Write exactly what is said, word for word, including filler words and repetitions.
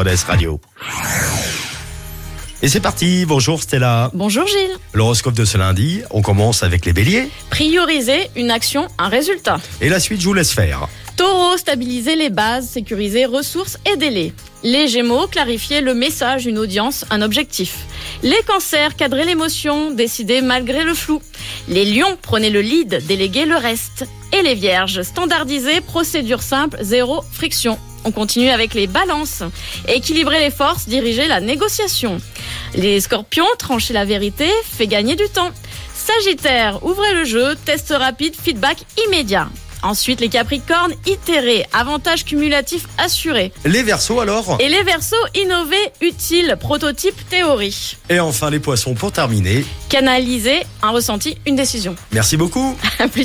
R D S Radio. Et c'est parti, bonjour Stella. Bonjour Gilles. L'horoscope de ce lundi, on commence avec les béliers. Prioriser une action, un résultat. Et la suite, je vous laisse faire. Taureau, stabiliser les bases, sécuriser ressources et délais. Les Gémeaux, clarifier le message, une audience, un objectif. Les Cancers, cadrer l'émotion, décider malgré le flou. Les Lions, prenez le lead, déléguez le reste. Et les Vierges, standardiser, procédure simple, zéro friction. On continue avec les Balances. Équilibrer les forces, diriger la négociation. Les Scorpions, trancher la vérité, fait gagner du temps. Sagittaire, ouvrez le jeu, test rapide, feedback immédiat. Ensuite, les Capricornes, itérer, avantage cumulatif assuré. Les Verseaux alors. Et les Verseaux, innover, utile, prototype, théorie. Et enfin les Poissons pour terminer. Canaliser, un ressenti, une décision. Merci beaucoup. À plus